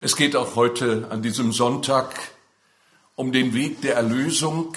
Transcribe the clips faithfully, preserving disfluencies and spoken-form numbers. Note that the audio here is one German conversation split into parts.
Es geht auch heute an diesem Sonntag um den Weg der Erlösung,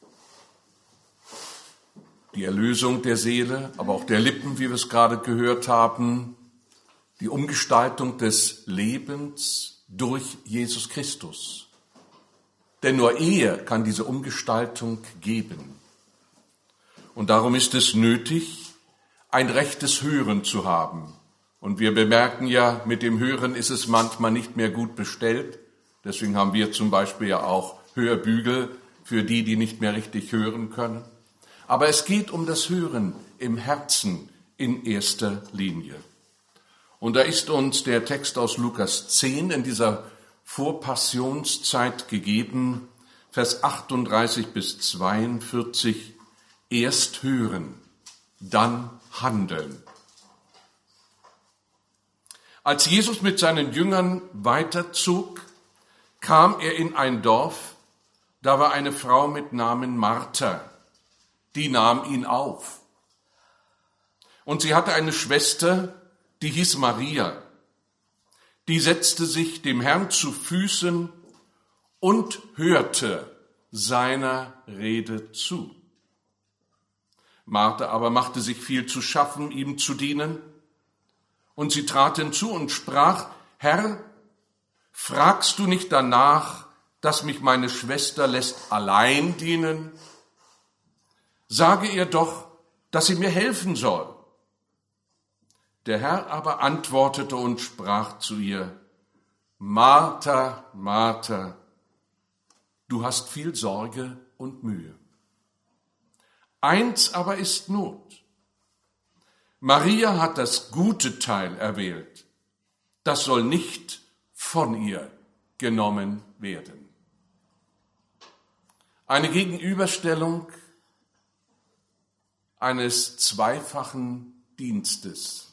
die Erlösung der Seele, aber auch der Lippen, wie wir es gerade gehört haben, die Umgestaltung des Lebens durch Jesus Christus. Denn nur er kann diese Umgestaltung geben. Und darum ist es nötig, ein rechtes Hören zu haben. Und wir bemerken ja, mit dem Hören ist es manchmal nicht mehr gut bestellt. Deswegen haben wir zum Beispiel ja auch Hörbügel für die, die nicht mehr richtig hören können. Aber es geht um das Hören im Herzen in erster Linie. Und da ist uns der Text aus Lukas zehn in dieser Vorpassionszeit gegeben, Vers achtunddreißig bis zweiundvierzig, erst hören, dann handeln. Als Jesus mit seinen Jüngern weiterzog, kam er in ein Dorf, da war eine Frau mit Namen Martha, die nahm ihn auf. Und sie hatte eine Schwester, die hieß Maria, die setzte sich dem Herrn zu Füßen und hörte seiner Rede zu. Martha aber machte sich viel zu schaffen, ihm zu dienen. Und sie trat hinzu und sprach, Herr, fragst du nicht danach, dass mich meine Schwester lässt allein dienen? Sage ihr doch, dass sie mir helfen soll. Der Herr aber antwortete und sprach zu ihr, Martha, Martha, du hast viel Sorge und Mühe. Eins aber ist Not. Maria hat das gute Teil erwählt. Das soll nicht von ihr genommen werden. Eine Gegenüberstellung eines zweifachen Dienstes.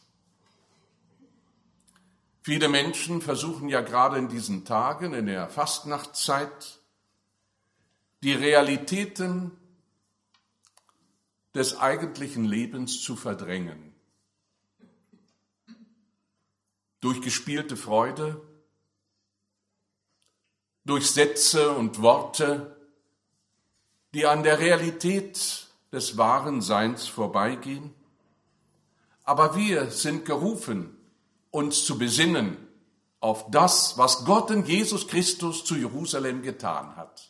Viele Menschen versuchen ja gerade in diesen Tagen, in der Fastnachtzeit, die Realitäten des eigentlichen Lebens zu verdrängen. Durch gespielte Freude, durch Sätze und Worte, die an der Realität des wahren Seins vorbeigehen. Aber wir sind gerufen, uns zu besinnen auf das, was Gott in Jesus Christus zu Jerusalem getan hat.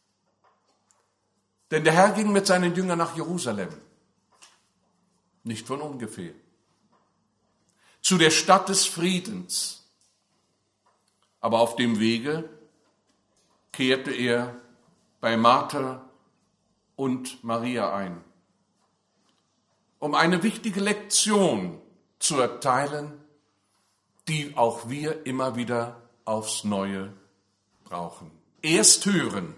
Denn der Herr ging mit seinen Jüngern nach Jerusalem, nicht von ungefähr, zu der Stadt des Friedens. Aber auf dem Wege kehrte er bei Martha und Maria ein, um eine wichtige Lektion zu erteilen, die auch wir immer wieder aufs Neue brauchen. Erst hören,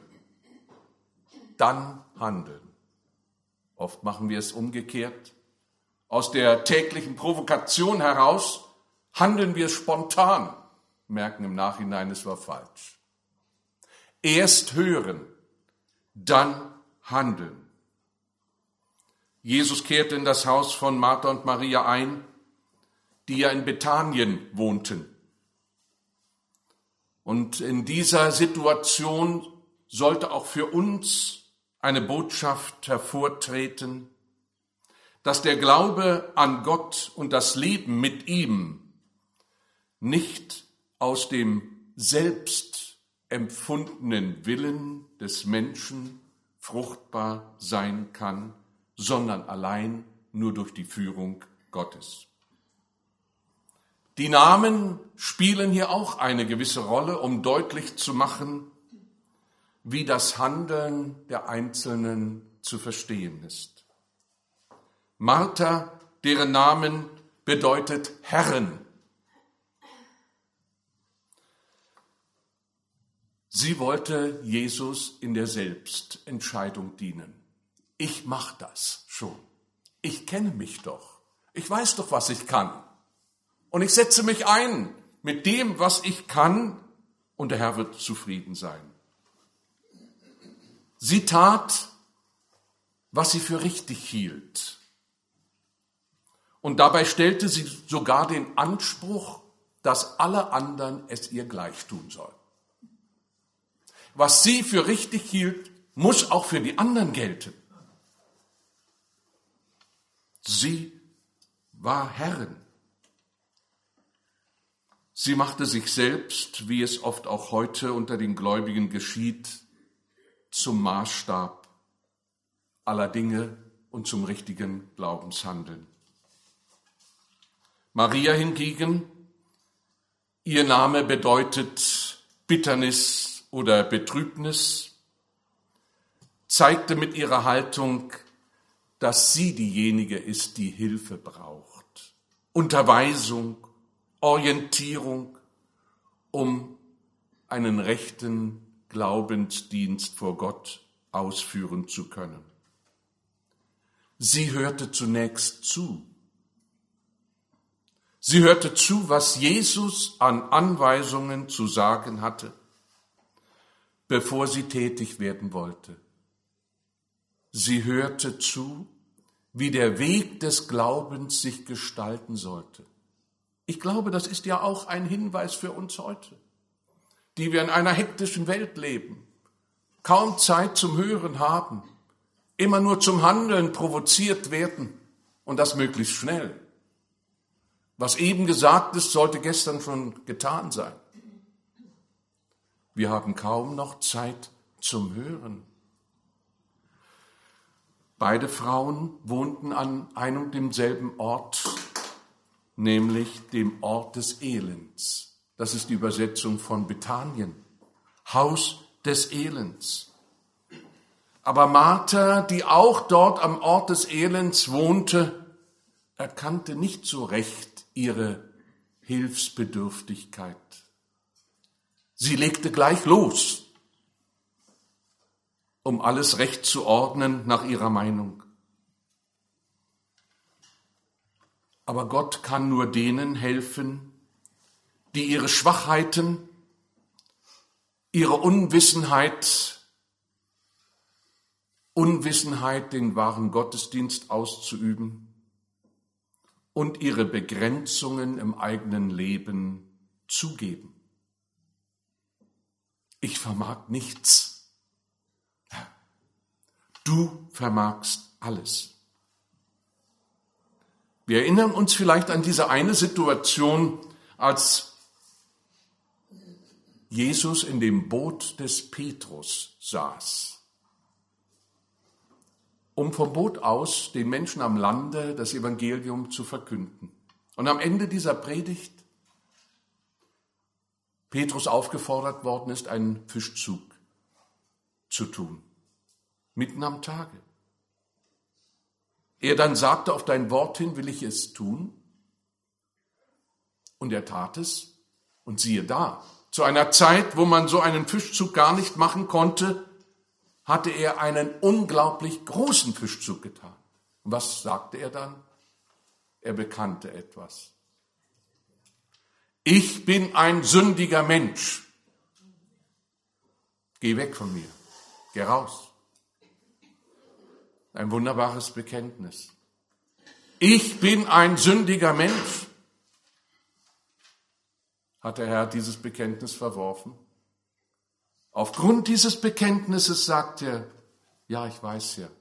dann handeln. Oft machen wir es umgekehrt. Aus der täglichen Provokation heraus handeln wir spontan, merken im Nachhinein, es war falsch. Erst hören, dann handeln. Jesus kehrte in das Haus von Martha und Maria ein, die ja in Bethanien wohnten. Und in dieser Situation sollte auch für uns eine Botschaft hervortreten, dass der Glaube an Gott und das Leben mit ihm nicht aus dem selbst empfundenen Willen des Menschen fruchtbar sein kann, sondern allein nur durch die Führung Gottes. Die Namen spielen hier auch eine gewisse Rolle, um deutlich zu machen, wie das Handeln der Einzelnen zu verstehen ist. Martha, deren Namen bedeutet Herrin. Sie wollte Jesus in der Selbstentscheidung dienen. Ich mache das schon. Ich kenne mich doch. Ich weiß doch, was ich kann. Und ich setze mich ein mit dem, was ich kann, und der Herr wird zufrieden sein. Sie tat, was sie für richtig hielt. Und dabei stellte sie sogar den Anspruch dass alle anderen es ihr gleich tun sollen. Was sie für richtig hielt, muss auch für die anderen gelten. Sie war Herrin. Sie machte sich selbst, wie es oft auch heute unter den Gläubigen geschieht, zum Maßstab aller Dinge und zum richtigen Glaubenshandeln. Maria hingegen, ihr Name bedeutet Bitternis oder Betrübnis, zeigte mit ihrer Haltung, dass sie diejenige ist, die Hilfe braucht, Unterweisung, Orientierung, um einen rechten Glaubensdienst vor Gott ausführen zu können. Sie hörte zunächst zu. Sie hörte zu, was Jesus an Anweisungen zu sagen hatte, bevor sie tätig werden wollte. Sie hörte zu, wie der Weg des Glaubens sich gestalten sollte. Ich glaube, das ist ja auch ein Hinweis für uns heute, die wir in einer hektischen Welt leben, kaum Zeit zum Hören haben, immer nur zum Handeln provoziert werden und das möglichst schnell. Was eben gesagt ist, sollte gestern schon getan sein. Wir haben kaum noch Zeit zum Hören. Beide Frauen wohnten an einem und demselben Ort, nämlich dem Ort des Elends. Das ist die Übersetzung von Bethanien, Haus des Elends. Aber Martha, die auch dort am Ort des Elends wohnte, erkannte nicht so recht ihre Hilfsbedürftigkeit. Sie legte gleich los, um alles recht zu ordnen nach ihrer Meinung. Aber Gott kann nur denen helfen, die ihre Schwachheiten, ihre Unwissenheit, Unwissenheit, den wahren Gottesdienst auszuüben und ihre Begrenzungen im eigenen Leben zugeben. Ich vermag nichts. Du vermagst alles. Wir erinnern uns vielleicht an diese eine Situation, als Jesus in dem Boot des Petrus saß, um vom Boot aus den Menschen am Lande das Evangelium zu verkünden. Und am Ende dieser Predigt Petrus aufgefordert worden ist, einen Fischzug zu tun, mitten am Tage. Er dann sagte, auf dein Wort hin will ich es tun. Und er tat es. Und siehe da, zu einer Zeit, wo man so einen Fischzug gar nicht machen konnte, hatte er einen unglaublich großen Fischzug getan. Und was sagte er dann? Er bekannte etwas. Ich bin ein sündiger Mensch. Geh weg von mir. Geh raus. Ein wunderbares Bekenntnis. Ich bin ein sündiger Mensch. Hat der Herr dieses Bekenntnis verworfen? Aufgrund dieses Bekenntnisses sagt er, ja, ich weiß ja,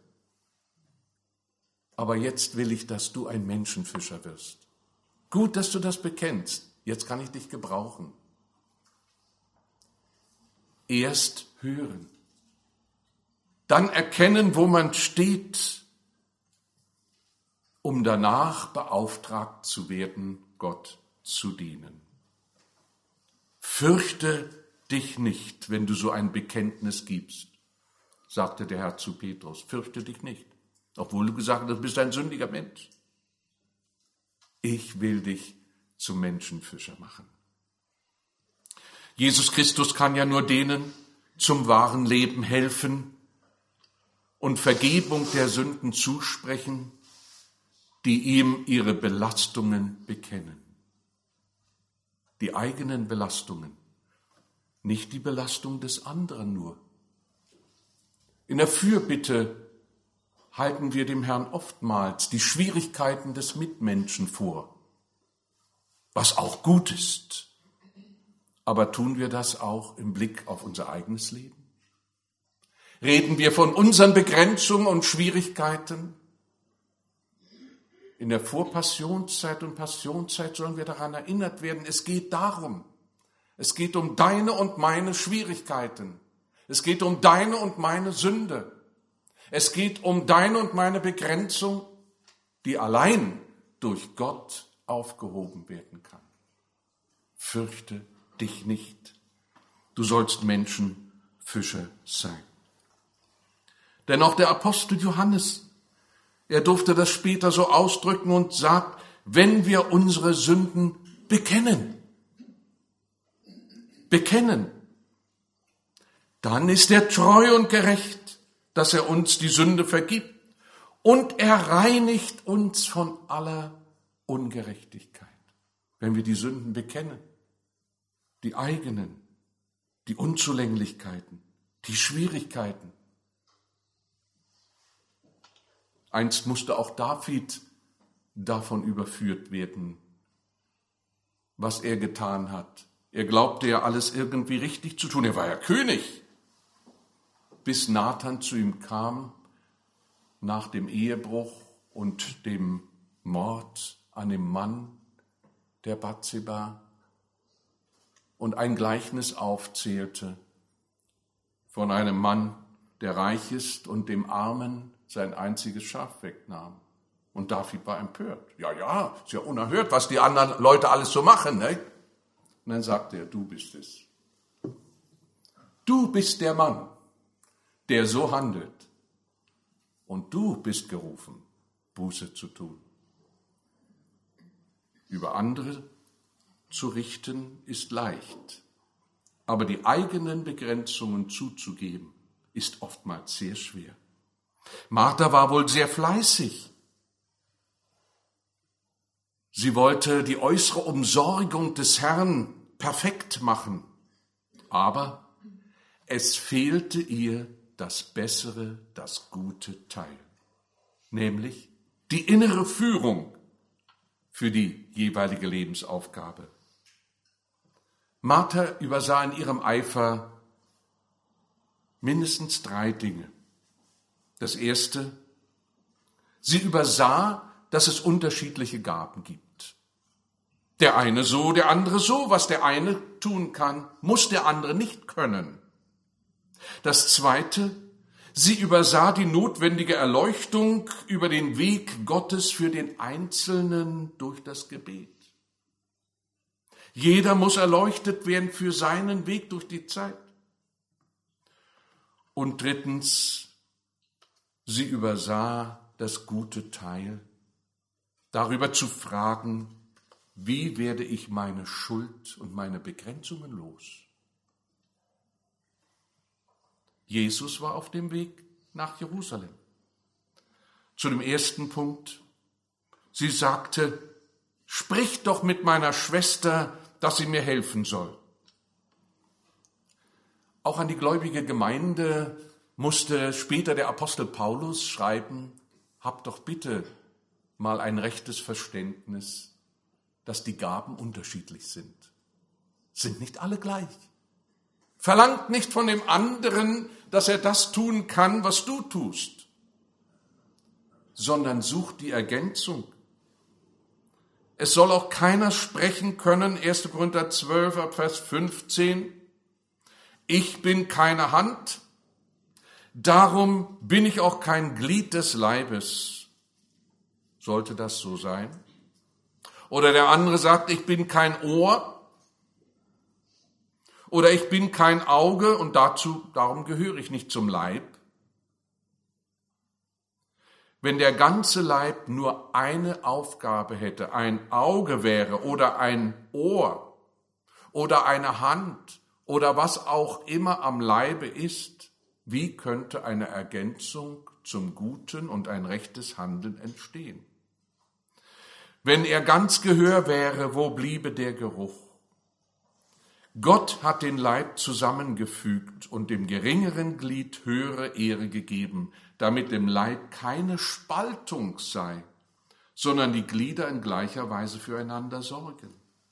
aber jetzt will ich, dass du ein Menschenfischer wirst. Gut, dass du das bekennst. Jetzt kann ich dich gebrauchen. Erst hören. Dann erkennen, wo man steht, um danach beauftragt zu werden, Gott zu dienen. Fürchte dich nicht, wenn du so ein Bekenntnis gibst, sagte der Herr zu Petrus. Fürchte dich nicht, obwohl du gesagt hast, du bist ein sündiger Mensch. Ich will dich zum Menschenfischer machen. Jesus Christus kann ja nur denen zum wahren Leben helfen und Vergebung der Sünden zusprechen, die ihm ihre Belastungen bekennen. Die eigenen Belastungen, nicht die Belastung des anderen nur. In der Fürbitte halten wir dem Herrn oftmals die Schwierigkeiten des Mitmenschen vor. was auch gut ist. Aber tun wir das auch im Blick auf unser eigenes Leben? Reden wir von unseren Begrenzungen und Schwierigkeiten? In der Vorpassionszeit und Passionszeit sollen wir daran erinnert werden, es geht darum, es geht um deine und meine Schwierigkeiten. Es geht um deine und meine Sünde. Es geht um deine und meine Begrenzung, die allein durch Gott aufgehoben werden kann. Fürchte dich nicht. Du sollst Menschenfischer sein. Denn auch der Apostel Johannes, er durfte das später so ausdrücken und sagt, wenn wir unsere Sünden bekennen, bekennen, dann ist er treu und gerecht, dass er uns die Sünde vergibt und er reinigt uns von aller Ungerechtigkeit. Wenn wir die Sünden bekennen, die eigenen, die Unzulänglichkeiten, die Schwierigkeiten. Einst musste auch David davon überführt werden, was er getan hat. Er glaubte ja alles irgendwie richtig zu tun. Er war ja König. Bis Nathan zu ihm kam, nach dem Ehebruch und dem Mord an dem Mann der Bathseba und ein Gleichnis aufzählte von einem Mann, der reich ist und dem Armen sein einziges Schaf wegnahm. Und David war empört. Ja, ja, ist ja unerhört, was die anderen Leute alles so machen, ne? Und dann sagte er, du bist es. Du bist der Mann, der so handelt. Und du bist gerufen, Buße zu tun. Über andere zu richten ist leicht, aber die eigenen Begrenzungen zuzugeben, ist oftmals sehr schwer. Martha war wohl sehr fleißig. Sie wollte die äußere Umsorgung des Herrn perfekt machen, aber es fehlte ihr das bessere, das gute Teil, nämlich die innere Führung für die jeweilige Lebensaufgabe. Martha übersah in ihrem Eifer mindestens drei Dinge. Das erste, sie übersah, dass es unterschiedliche Gaben gibt. Der eine so, der andere so. Was der eine tun kann, muss der andere nicht können. Das zweite, sie übersah die notwendige Erleuchtung über den Weg Gottes für den Einzelnen durch das Gebet. Jeder muss erleuchtet werden für seinen Weg durch die Zeit. Und drittens, sie übersah das gute Teil, darüber zu fragen, wie werde ich meine Schuld und meine Begrenzungen los? Jesus war auf dem Weg nach Jerusalem. Zu dem ersten Punkt, sie sagte, sprich doch mit meiner Schwester, dass sie mir helfen soll. Auch an die gläubige Gemeinde musste später der Apostel Paulus schreiben, habt doch bitte mal ein rechtes Verständnis, dass die Gaben unterschiedlich sind. Sind nicht alle gleich. Verlangt nicht von dem anderen, dass er das tun kann, was du tust, sondern sucht die Ergänzung. Es soll auch keiner sprechen können, erster Korinther zwölf, Vers fünfzehn, ich bin keine Hand, darum bin ich auch kein Glied des Leibes. Sollte das so sein? Oder der andere sagt, ich bin kein Ohr oder ich bin kein Auge und dazu, darum gehöre ich nicht zum Leib. Wenn der ganze Leib nur eine Aufgabe hätte, ein Auge wäre oder ein Ohr oder eine Hand oder was auch immer am Leibe ist, wie könnte eine Ergänzung zum Guten und ein rechtes Handeln entstehen? Wenn er ganz Gehör wäre, wo bliebe der Geruch? Gott hat den Leib zusammengefügt und dem geringeren Glied höhere Ehre gegeben, damit dem Leib keine Spaltung sei, sondern die Glieder in gleicher Weise füreinander sorgen.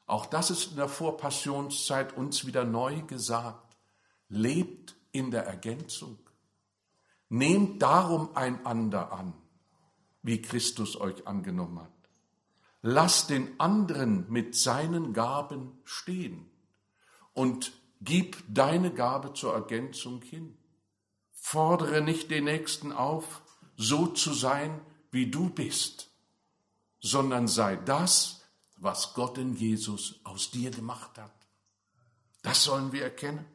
Auch das ist in der Vorpassionszeit uns wieder neu gesagt. Lebt in der Ergänzung. Nehmt darum einander an, wie Christus euch angenommen hat. Lasst den anderen mit seinen Gaben stehen und gib deine Gabe zur Ergänzung hin. Fordere nicht den Nächsten auf, so zu sein, wie du bist, sondern sei das, was Gott in Jesus aus dir gemacht hat. Das sollen wir erkennen.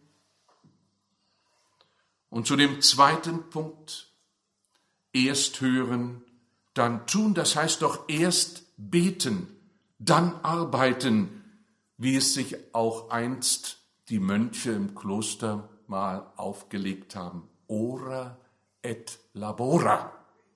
Und zu dem zweiten Punkt, erst hören, dann tun, das heißt doch erst beten, dann arbeiten, wie es sich auch einst die Mönche im Kloster mal aufgelegt haben. Ora et labora.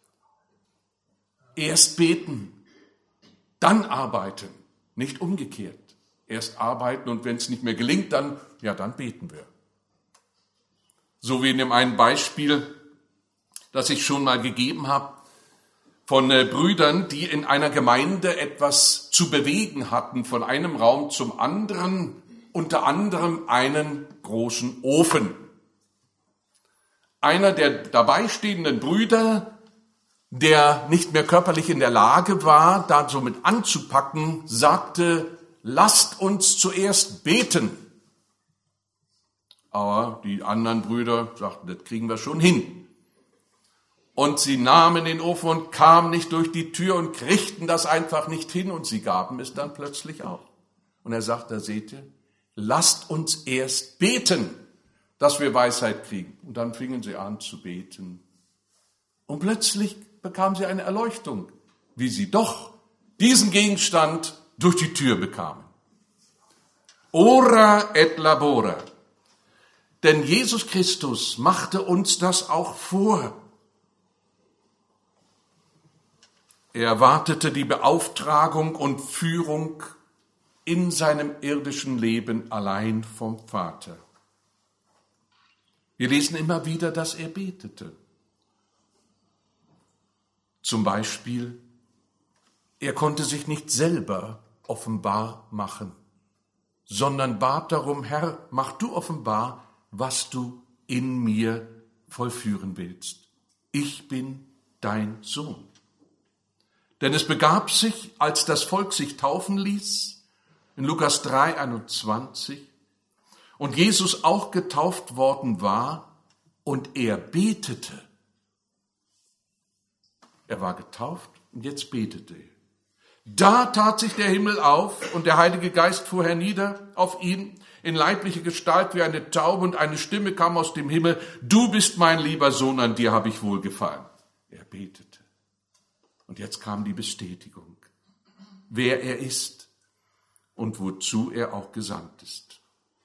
Erst beten, dann arbeiten, nicht umgekehrt. Erst arbeiten und wenn es nicht mehr gelingt, dann, ja, dann beten wir. So wie in dem einen Beispiel, das ich schon mal gegeben habe, von äh, Brüdern, die in einer Gemeinde etwas zu bewegen hatten, von einem Raum zum anderen, unter anderem einen großen Ofen. Einer der dabei stehenden Brüder, der nicht mehr körperlich in der Lage war, da so mit anzupacken, sagte, lasst uns zuerst beten. Aber die anderen Brüder sagten, das kriegen wir schon hin. Und sie nahmen den Ofen und kamen nicht durch die Tür und kriegten das einfach nicht hin und sie gaben es dann plötzlich auf. Und er sagte, seht ihr, lasst uns erst beten, dass wir Weisheit kriegen. Und dann fingen sie an zu beten. Und plötzlich bekamen sie eine Erleuchtung, wie sie doch diesen Gegenstand durch die Tür bekamen. Ora et labora. Denn Jesus Christus machte uns das auch vor. Er erwartete die Beauftragung und Führung in seinem irdischen Leben allein vom Vater. Wir lesen immer wieder, dass er betete. Zum Beispiel, er konnte sich nicht selber offenbar machen, sondern bat darum, Herr, mach du offenbar, was du in mir vollführen willst. Ich bin dein Sohn. Denn es begab sich, als das Volk sich taufen ließ, in Lukas drei einundzwanzig, und Jesus auch getauft worden war, und er betete. Er war getauft und jetzt betete er. Da tat sich der Himmel auf und der Heilige Geist fuhr hernieder auf ihn in leibliche Gestalt wie eine Taube und eine Stimme kam aus dem Himmel. Du bist mein lieber Sohn, an dir habe ich wohlgefallen. Er betete. Und jetzt kam die Bestätigung, wer er ist und wozu er auch gesandt ist.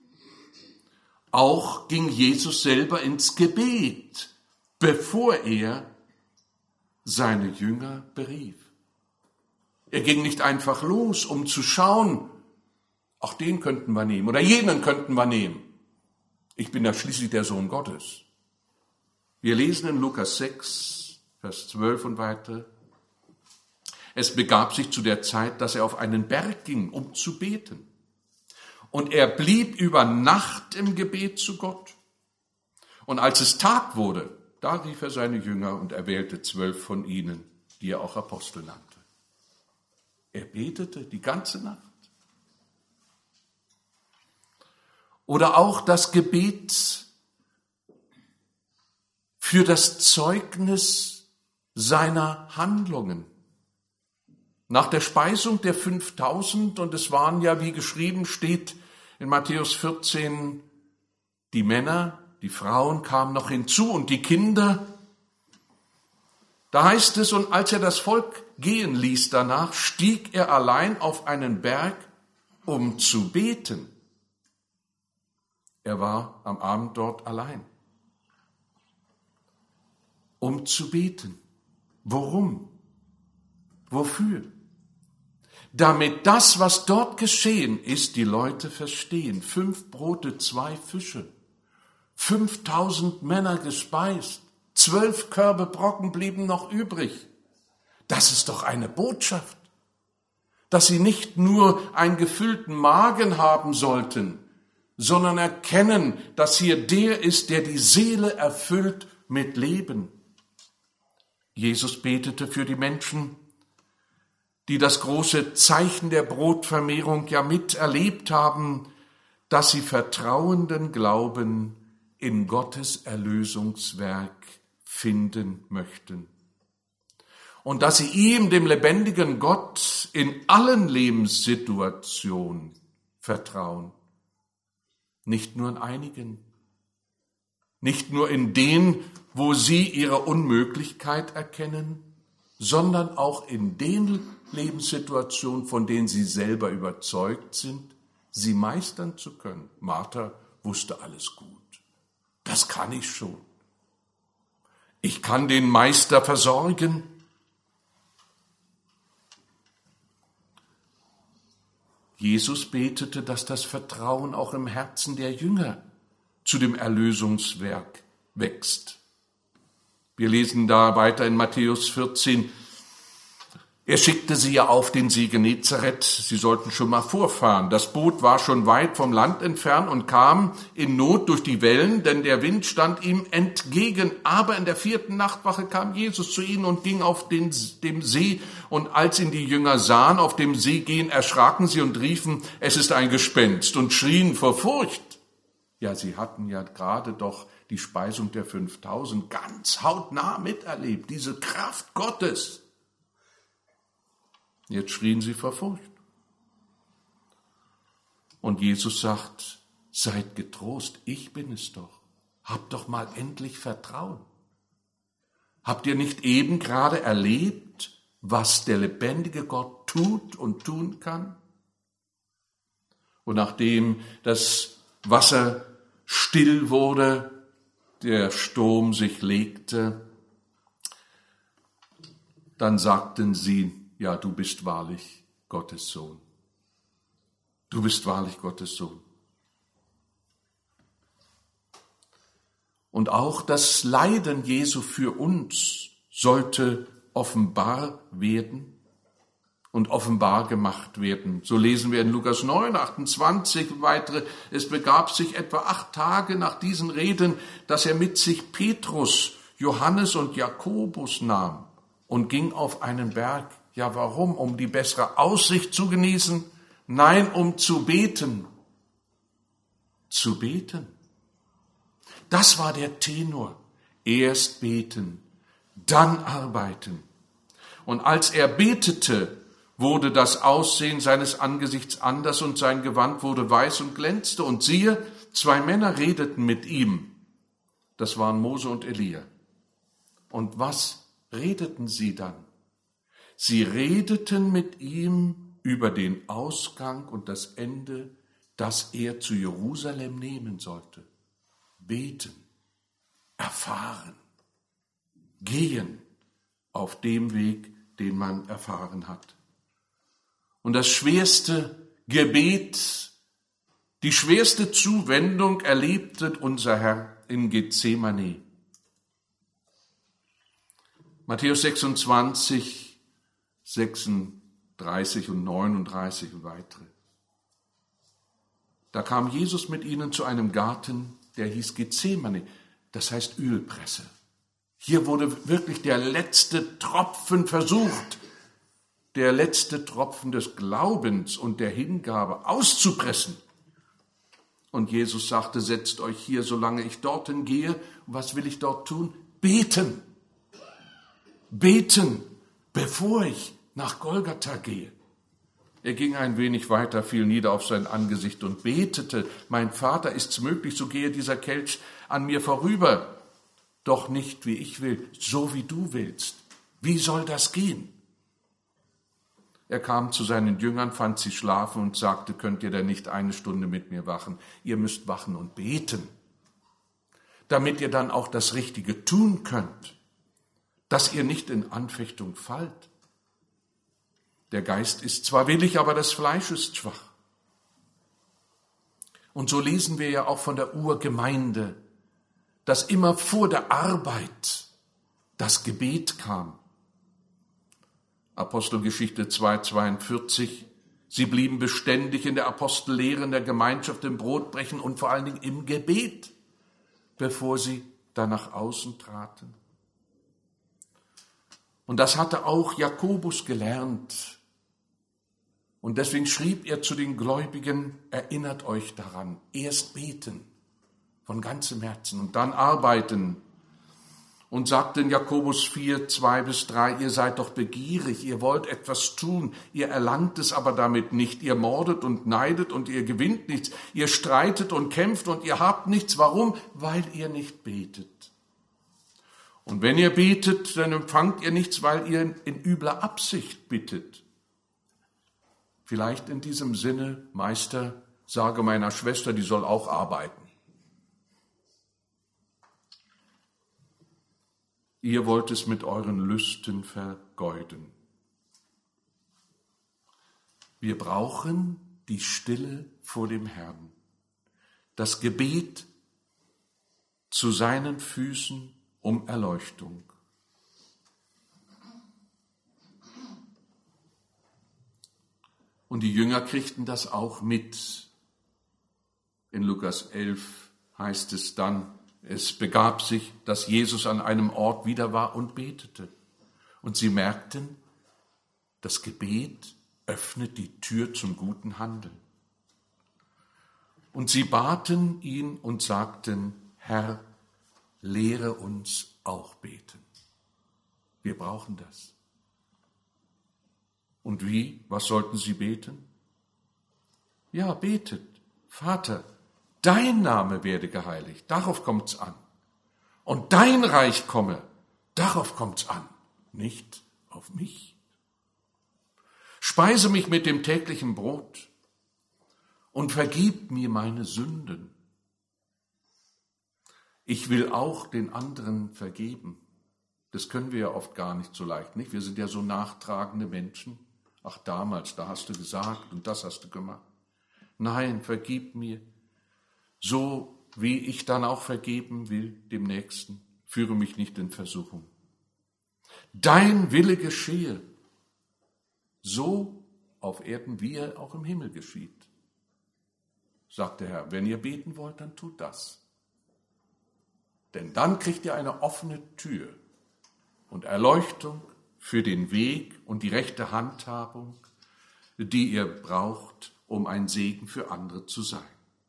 Auch ging Jesus selber ins Gebet, bevor er seine Jünger berief. Er ging nicht einfach los, um zu schauen, auch den könnten wir nehmen oder jenen könnten wir nehmen. Ich bin ja schließlich der Sohn Gottes. Wir lesen in Lukas sechs, Vers zwölf und weiter. Es begab sich zu der Zeit, dass er auf einen Berg ging, um zu beten. Und er blieb über Nacht im Gebet zu Gott. Und als es Tag wurde, da rief er seine Jünger und erwählte zwölf von ihnen, die er auch Apostel nannte. Er betete die ganze Nacht. Oder auch das Gebet für das Zeugnis seiner Handlungen. Nach der Speisung der fünftausend, und es waren ja, wie geschrieben steht in Matthäus vierzehn, die Männer, die Frauen kamen noch hinzu und die Kinder. Da heißt es, und als er das Volk gehen ließ danach, stieg er allein auf einen Berg, um zu beten. Er war am Abend dort allein, um zu beten. Worum? Wofür? Damit das, was dort geschehen ist, die Leute verstehen. Fünf Brote, zwei Fische, fünftausend Männer gespeist, zwölf Körbe Brocken blieben noch übrig. Das ist doch eine Botschaft. dass sie nicht nur einen gefüllten Magen haben sollten, sondern erkennen, dass hier der ist, der die Seele erfüllt mit Leben. Jesus betete für die Menschen, die das große Zeichen der Brotvermehrung ja miterlebt haben, dass sie vertrauenden Glauben in Gottes Erlösungswerk finden möchten. Und dass sie ihm, dem lebendigen Gott, in allen Lebenssituationen vertrauen. Nicht nur in einigen, nicht nur in denen, wo sie ihre Unmöglichkeit erkennen, sondern auch in den Lebenssituationen, von denen sie selber überzeugt sind, sie meistern zu können. Martha wusste alles gut. Das kann ich schon. Ich kann den Meister versorgen. Jesus betete, dass das Vertrauen auch im Herzen der Jünger zu dem Erlösungswerk wächst. Wir lesen da weiter in Matthäus vierzehn, er schickte sie ja auf den See Genezareth, sie sollten schon mal vorfahren. Das Boot war schon weit vom Land entfernt und kam in Not durch die Wellen, denn der Wind stand ihm entgegen. Aber in der vierten Nachtwache kam Jesus zu ihnen und ging auf den, dem See. Und als ihn die Jünger sahen auf dem See gehen, erschraken sie und riefen, es ist ein Gespenst, und schrien vor Furcht. Ja, sie hatten ja gerade doch die Speisung der fünftausend ganz hautnah miterlebt, diese Kraft Gottes. Jetzt schrien sie vor Furcht. Und Jesus sagt, seid getrost, ich bin es doch. Habt doch mal endlich Vertrauen. Habt ihr nicht eben gerade erlebt, was der lebendige Gott tut und tun kann? Und nachdem das Wasser still wurde, der Sturm sich legte, dann sagten sie, ja, du bist wahrlich Gottes Sohn. Du bist wahrlich Gottes Sohn. Und auch das Leiden Jesu für uns sollte offenbar werden und offenbar gemacht werden. So lesen wir in Lukas neun, achtundzwanzig weitere. Es begab sich etwa acht Tage nach diesen Reden, dass er mit sich Petrus, Johannes und Jakobus nahm und ging auf einen Berg. Ja, warum? Um die bessere Aussicht zu genießen? Nein, um zu beten. Zu beten. Das war der Tenor. Erst beten, dann arbeiten. Und als er betete, wurde das Aussehen seines Angesichts anders und sein Gewand wurde weiß und glänzte. Und siehe, zwei Männer redeten mit ihm. Das waren Mose und Elia. Und was redeten sie dann? Sie redeten mit ihm über den Ausgang und das Ende, das er zu Jerusalem nehmen sollte. Beten, erfahren, gehen auf dem Weg, den man erfahren hat. Und das schwerste Gebet, die schwerste Zuwendung erlebte unser Herr in Gethsemane. Matthäus sechsundzwanzig, sechsunddreißig und neununddreißig und weitere. Da kam Jesus mit ihnen zu einem Garten, der hieß Gethsemane, das heißt Ölpresse. Hier wurde wirklich der letzte Tropfen versucht, der letzte Tropfen des Glaubens und der Hingabe auszupressen. Und Jesus sagte, setzt euch hier, solange ich dorthin gehe. Und was will ich dort tun? Beten. Beten, bevor ich nach Golgatha gehe. Er ging ein wenig weiter, fiel nieder auf sein Angesicht und betete, mein Vater, ist's möglich, so gehe dieser Kelch an mir vorüber. Doch nicht, wie ich will, so wie du willst. Wie soll das gehen? Er kam zu seinen Jüngern, fand sie schlafen und sagte, könnt ihr denn nicht eine Stunde mit mir wachen? Ihr müsst wachen und beten, damit ihr dann auch das Richtige tun könnt, dass ihr nicht in Anfechtung fallt. Der Geist ist zwar willig, aber das Fleisch ist schwach. Und so lesen wir ja auch von der Urgemeinde, dass immer vor der Arbeit das Gebet kam. Apostelgeschichte zwei, zweiundvierzig. Sie blieben beständig in der Apostellehre, in der Gemeinschaft, im Brotbrechen und vor allen Dingen im Gebet, bevor sie da nach außen traten. Und das hatte auch Jakobus gelernt. Und deswegen schrieb er zu den Gläubigen, erinnert euch daran, erst beten von ganzem Herzen und dann arbeiten. Und sagte in Jakobus vier, zwei bis drei, ihr seid doch begierig, ihr wollt etwas tun, ihr erlangt es aber damit nicht, ihr mordet und neidet und ihr gewinnt nichts, ihr streitet und kämpft und ihr habt nichts. Warum? Weil ihr nicht betet. Und wenn ihr betet, dann empfangt ihr nichts, weil ihr in übler Absicht bittet. Vielleicht in diesem Sinne, Meister, sage meiner Schwester, die soll auch arbeiten. Ihr wollt es mit euren Lüsten vergeuden. Wir brauchen die Stille vor dem Herrn, das Gebet zu seinen Füßen um Erleuchtung. Und die Jünger kriegten das auch mit. In Lukas elf heißt es dann, es begab sich, dass Jesus an einem Ort wieder war und betete. Und sie merkten, das Gebet öffnet die Tür zum guten Handeln. Und sie baten ihn und sagten, Herr, lehre uns auch beten. Wir brauchen das. Und wie? Was sollten sie beten? Ja, betet, Vater, dein Name werde geheiligt, darauf kommt's an. Und dein Reich komme, darauf kommt's an, nicht auf mich. Speise mich mit dem täglichen Brot und vergib mir meine Sünden. Ich will auch den anderen vergeben. Das können wir ja oft gar nicht so leicht, nicht? Wir sind ja so nachtragende Menschen. Ach, damals, da hast du gesagt und das hast du gemacht. Nein, vergib mir. So wie ich dann auch vergeben will dem Nächsten, führe mich nicht in Versuchung. Dein Wille geschehe, so auf Erden, wie er auch im Himmel geschieht. Sagt der Herr, wenn ihr beten wollt, dann tut das. Denn dann kriegt ihr eine offene Tür und Erleuchtung für den Weg und die rechte Handhabung, die ihr braucht, um ein Segen für andere zu sein.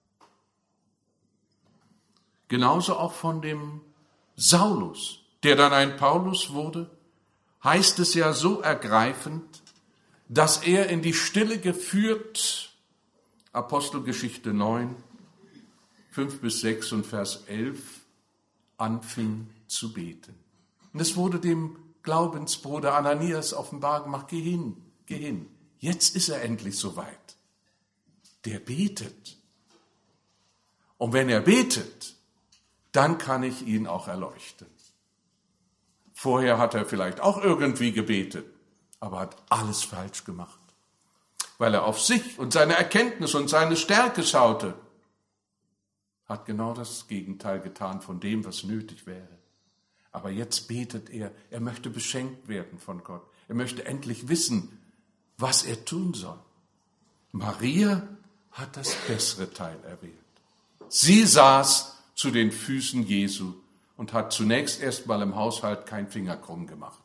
Genauso auch von dem Saulus, der dann ein Paulus wurde, heißt es ja so ergreifend, dass er in die Stille geführt, Apostelgeschichte neun, fünf bis sechs und Vers elf, anfing zu beten. Und es wurde dem Glaubensbruder Ananias offenbar gemacht, geh hin, geh hin. Jetzt ist er endlich soweit. Der betet. Und wenn er betet, dann kann ich ihn auch erleuchten. Vorher hat er vielleicht auch irgendwie gebetet, aber hat alles falsch gemacht, weil er auf sich und seine Erkenntnis und seine Stärke schaute, hat genau das Gegenteil getan von dem, was nötig wäre. Aber jetzt betet er, er möchte beschenkt werden von Gott. Er möchte endlich wissen, was er tun soll. Maria hat das bessere Teil erwählt. Sie saß zu den Füßen Jesu und hat zunächst erst mal im Haushalt kein Finger krumm gemacht.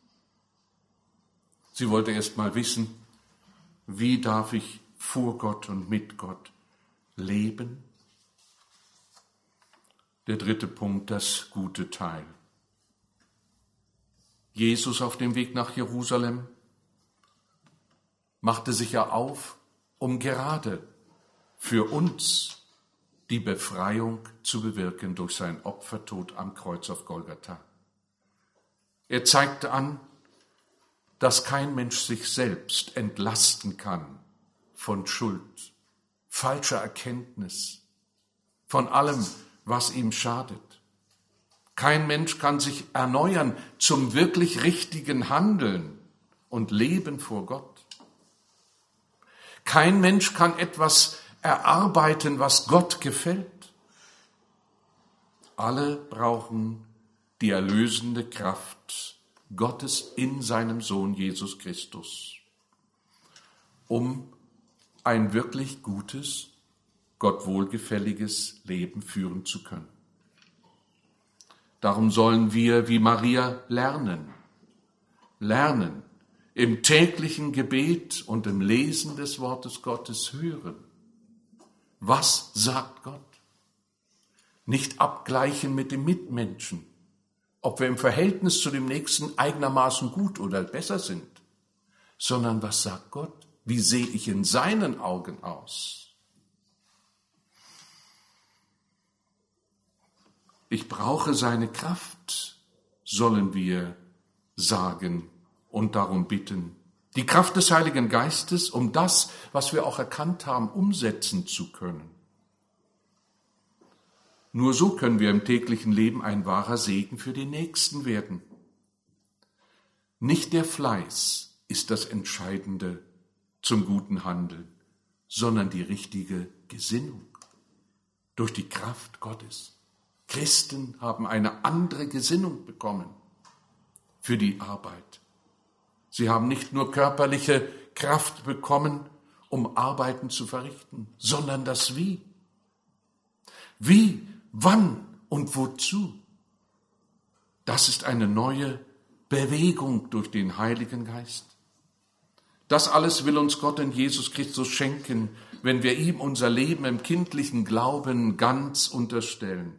Sie wollte erst mal wissen, wie darf ich vor Gott und mit Gott leben? Der dritte Punkt, das gute Teil. Jesus auf dem Weg nach Jerusalem machte sich ja auf, um gerade für uns die Befreiung zu bewirken durch sein Opfertod am Kreuz auf Golgatha. Er zeigte an, dass kein Mensch sich selbst entlasten kann von Schuld, falscher Erkenntnis, von allem, was ihm schadet. Kein Mensch kann sich erneuern zum wirklich richtigen Handeln und Leben vor Gott. Kein Mensch kann etwas erarbeiten, was Gott gefällt. Alle brauchen die erlösende Kraft Gottes in seinem Sohn Jesus Christus, um ein wirklich gutes, Gott wohlgefälliges Leben führen zu können. Darum sollen wir wie Maria lernen, lernen, im täglichen Gebet und im Lesen des Wortes Gottes hören. Was sagt Gott? Nicht abgleichen mit dem Mitmenschen, ob wir im Verhältnis zu dem Nächsten eigenermaßen gut oder besser sind, sondern was sagt Gott? Wie sehe ich in seinen Augen aus? Ich brauche seine Kraft, sollen wir sagen und darum bitten. Die Kraft des Heiligen Geistes, um das, was wir auch erkannt haben, umsetzen zu können. Nur so können wir im täglichen Leben ein wahrer Segen für die Nächsten werden. Nicht der Fleiß ist das Entscheidende zum guten Handeln, sondern die richtige Gesinnung durch die Kraft Gottes. Christen haben eine andere Gesinnung bekommen für die Arbeit. Sie haben nicht nur körperliche Kraft bekommen, um Arbeiten zu verrichten, sondern das Wie. Wie, wann und wozu? Das ist eine neue Bewegung durch den Heiligen Geist. Das alles will uns Gott in Jesus Christus schenken, wenn wir ihm unser Leben im kindlichen Glauben ganz unterstellen.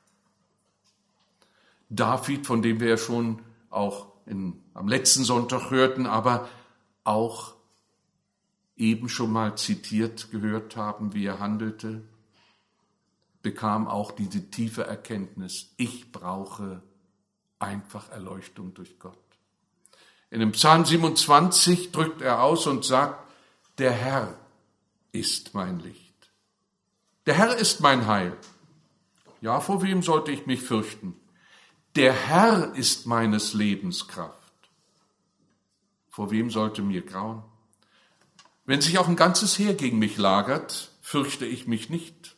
David, von dem wir ja schon auch in, am letzten Sonntag hörten, aber auch eben schon mal zitiert gehört haben, wie er handelte, bekam auch diese tiefe Erkenntnis, ich brauche einfach Erleuchtung durch Gott. In dem Psalm siebenundzwanzig drückt er aus und sagt, der Herr ist mein Licht. Der Herr ist mein Heil. Ja, vor wem sollte ich mich fürchten? Der Herr ist meines Lebens Kraft. Vor wem sollte mir grauen? Wenn sich auch ein ganzes Heer gegen mich lagert, fürchte ich mich nicht.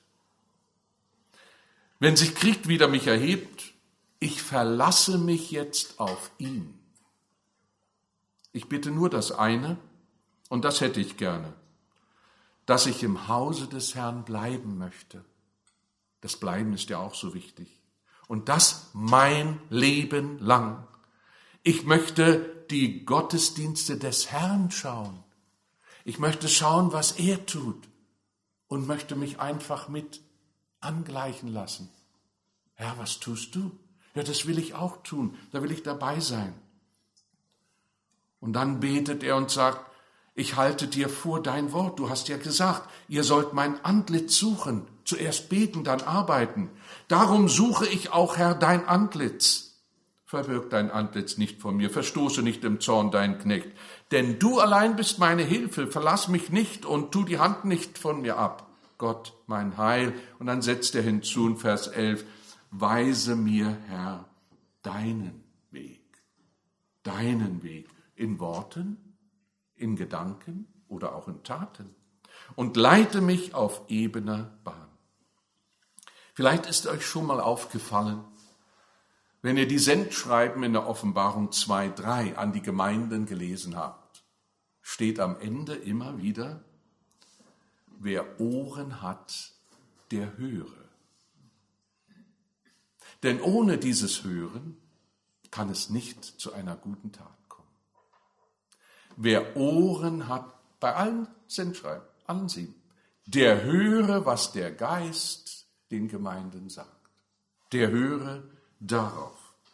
Wenn sich Krieg wider mich erhebt, ich verlasse mich jetzt auf ihn. Ich bitte nur das eine, und das hätte ich gerne, dass ich im Hause des Herrn bleiben möchte. Das Bleiben ist ja auch so wichtig. Und das mein Leben lang. Ich möchte die Gottesdienste des Herrn schauen. Ich möchte schauen, was er tut und möchte mich einfach mit angleichen lassen. Herr, was tust du? Ja, das will ich auch tun. Da will ich dabei sein. Und dann betet er und sagt, ich halte dir vor dein Wort. Du hast ja gesagt, ihr sollt mein Antlitz suchen. Zuerst beten, dann arbeiten. Darum suche ich auch, Herr, dein Antlitz. Verbirg dein Antlitz nicht von mir, verstoße nicht im Zorn deinen Knecht. Denn du allein bist meine Hilfe, verlass mich nicht und tu die Hand nicht von mir ab. Gott, mein Heil. Und dann setzt er hinzu in Vers elf, weise mir, Herr, deinen Weg. Deinen Weg. In Worten, in Gedanken oder auch in Taten. Und leite mich auf ebener Bahn. Vielleicht ist euch schon mal aufgefallen, wenn ihr die Sendschreiben in der Offenbarung zwei drei an die Gemeinden gelesen habt, steht am Ende immer wieder, wer Ohren hat, der höre. Denn ohne dieses Hören kann es nicht zu einer guten Tat kommen. Wer Ohren hat, bei allen Sendschreiben, allen sieben, der höre, was der Geist den Gemeinden sagt. Der höre darauf.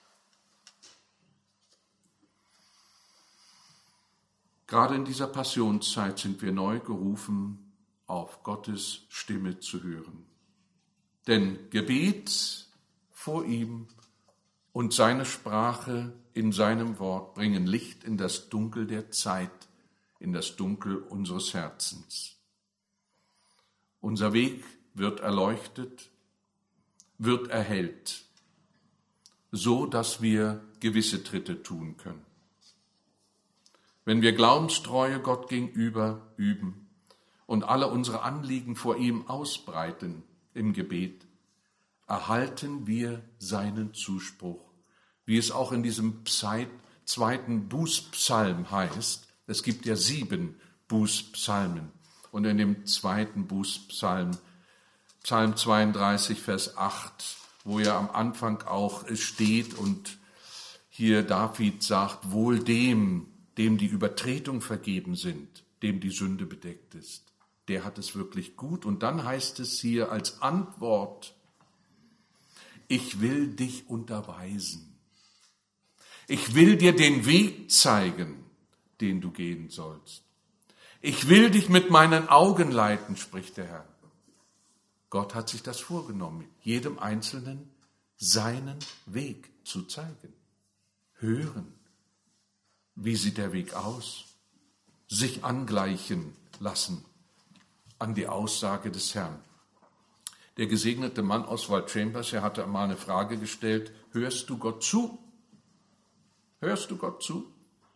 Gerade in dieser Passionszeit sind wir neu gerufen, auf Gottes Stimme zu hören. Denn Gebet vor ihm und seine Sprache in seinem Wort bringen Licht in das Dunkel der Zeit, in das Dunkel unseres Herzens. Unser Weg wird erleuchtet, wird erhellt, so dass wir gewisse Tritte tun können. Wenn wir Glaubenstreue Gott gegenüber üben und alle unsere Anliegen vor ihm ausbreiten im Gebet, erhalten wir seinen Zuspruch, wie es auch in diesem zweiten Bußpsalm heißt, es gibt ja sieben Bußpsalmen. Und in dem zweiten Bußpsalm, Psalm zweiunddreißig, Vers acht, wo ja am Anfang auch steht und hier David sagt, wohl dem, dem die Übertretung vergeben sind, dem die Sünde bedeckt ist, der hat es wirklich gut. Und dann heißt es hier als Antwort, ich will dich unterweisen. Ich will dir den Weg zeigen, den du gehen sollst. Ich will dich mit meinen Augen leiten, spricht der Herr. Gott hat sich das vorgenommen, jedem Einzelnen seinen Weg zu zeigen. Hören, wie sieht der Weg aus? Sich angleichen lassen an die Aussage des Herrn. Der gesegnete Mann Oswald Chambers, er hatte einmal eine Frage gestellt, hörst du Gott zu? Hörst du Gott zu?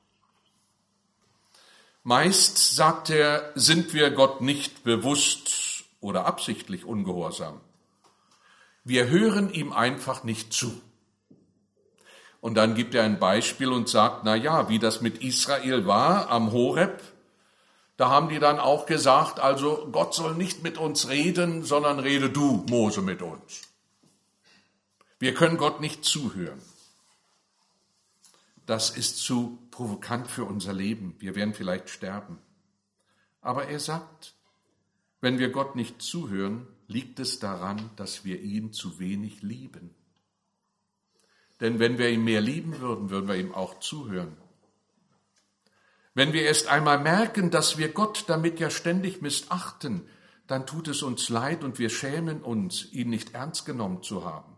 Meist, sagt er, sind wir Gott nicht bewusst oder absichtlich ungehorsam. Wir hören ihm einfach nicht zu. Und dann gibt er ein Beispiel und sagt, na ja, wie das mit Israel war am Horeb, da haben die dann auch gesagt, also Gott soll nicht mit uns reden, sondern rede du, Mose, mit uns. Wir können Gott nicht zuhören. Das ist zu provokant für unser Leben. Wir werden vielleicht sterben. Aber er sagt, wenn wir Gott nicht zuhören, liegt es daran, dass wir ihn zu wenig lieben. Denn wenn wir ihn mehr lieben würden, würden wir ihm auch zuhören. Wenn wir erst einmal merken, dass wir Gott damit ja ständig missachten, dann tut es uns leid und wir schämen uns, ihn nicht ernst genommen zu haben.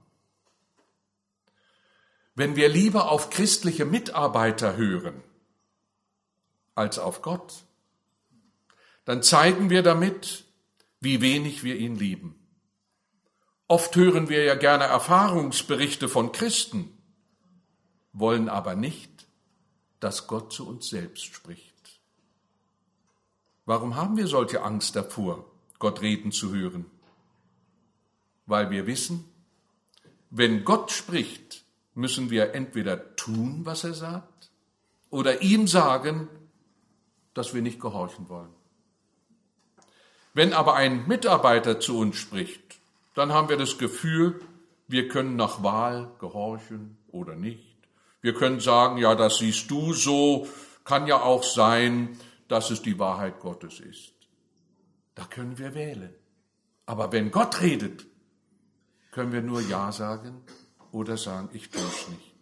Wenn wir lieber auf christliche Mitarbeiter hören als auf Gott, dann zeigen wir damit, wie wenig wir ihn lieben. Oft hören wir ja gerne Erfahrungsberichte von Christen, wollen aber nicht, dass Gott zu uns selbst spricht. Warum haben wir solche Angst davor, Gott reden zu hören? Weil wir wissen, wenn Gott spricht, müssen wir entweder tun, was er sagt, oder ihm sagen, dass wir nicht gehorchen wollen. Wenn aber ein Mitarbeiter zu uns spricht, dann haben wir das Gefühl, wir können nach Wahl gehorchen oder nicht. Wir können sagen, ja, das siehst du so, kann ja auch sein, dass es die Wahrheit Gottes ist. Da können wir wählen. Aber wenn Gott redet, können wir nur Ja sagen oder sagen, ich tue es nicht.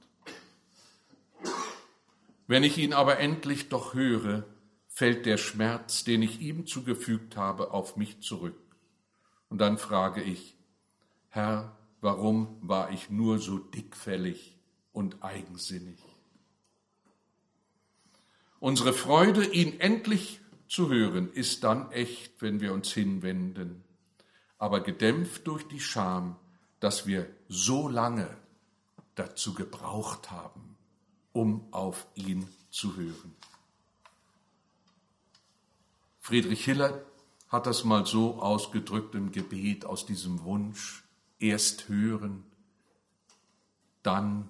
Wenn ich ihn aber endlich doch höre, fällt der Schmerz, den ich ihm zugefügt habe, auf mich zurück. Und dann frage ich, Herr, warum war ich nur so dickfällig und eigensinnig? Unsere Freude, ihn endlich zu hören, ist dann echt, wenn wir uns hinwenden, aber gedämpft durch die Scham, dass wir so lange dazu gebraucht haben, um auf ihn zu hören. Friedrich Hiller hat das mal so ausgedrückt im Gebet aus diesem Wunsch, erst hören, dann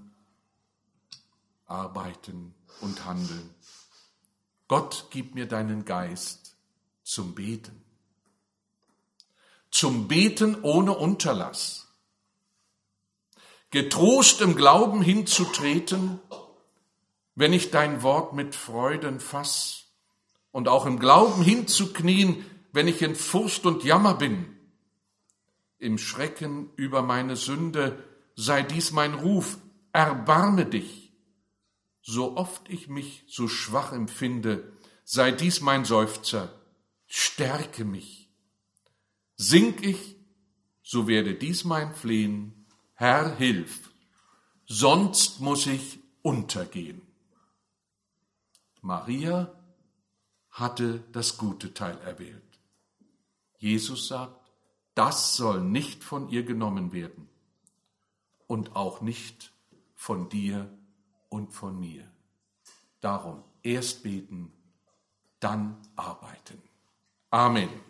arbeiten und handeln. Gott, gib mir deinen Geist zum Beten. Zum Beten ohne Unterlass. Getrost im Glauben hinzutreten, wenn ich dein Wort mit Freuden fass, und auch im Glauben hinzuknien, wenn ich in Furcht und Jammer bin. Im Schrecken über meine Sünde sei dies mein Ruf, erbarme dich. So oft ich mich so schwach empfinde, sei dies mein Seufzer, stärke mich. Sink ich, so werde dies mein Flehen, Herr, hilf, sonst muss ich untergehen. Maria hatte das gute Teil erwählt. Jesus sagt, das soll nicht von ihr genommen werden und auch nicht von dir und von mir. Darum erst beten, dann arbeiten. Amen.